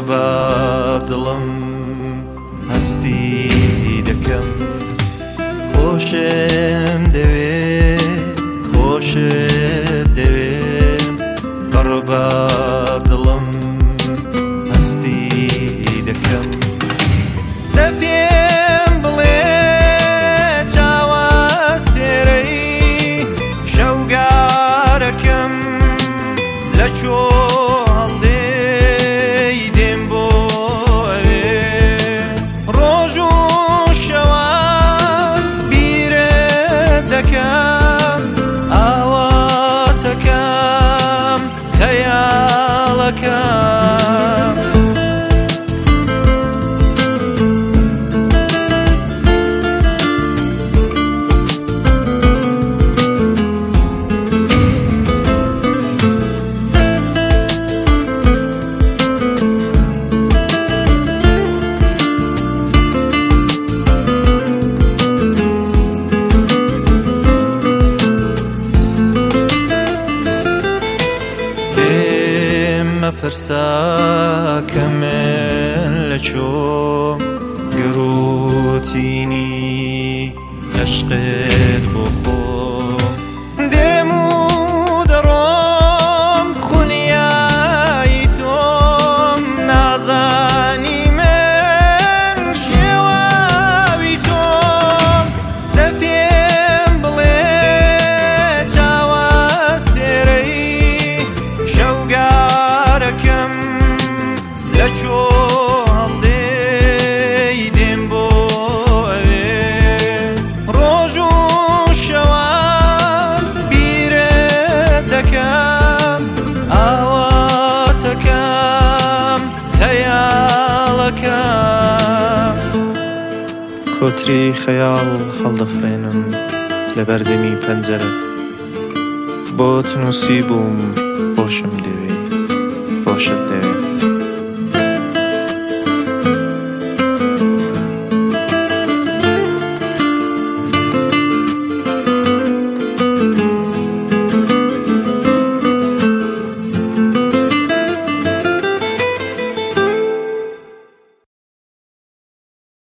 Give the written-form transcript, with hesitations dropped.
بە دڵم هەستی دەکەم خۆشم دەوێت خۆشت دەوێم بڕ بە دڵم هەستی دەکەم سەفێم بڵێ چاوەستێرەی شەوگارەکەم لە چۆ هەڵدەی دێم بۆ ئەوێ ڕۆژ و شەوان بیرت دەکەم ئاواتەکەم خەیاڵەکەم مەپرسە کە من لە چۆم گروتینی عشقت بۆ خۆم دێم و دەڕۆم خونیایی تۆم نازانی من شێواوی تۆم سەفێم بڵێ چاوەستێرەی شەوگارەکەم لە چۆ هەڵدەی دێم بۆ ئەوێ ڕۆژ و شەوان بیرت دەکەم ئاواتەکەم خەیاڵەکەم کۆتری خەیاڵ هەڵدەفڕێنم لە بەردەمی پەنجەرەت بۆت نووسی بووم خۆشم دەوێت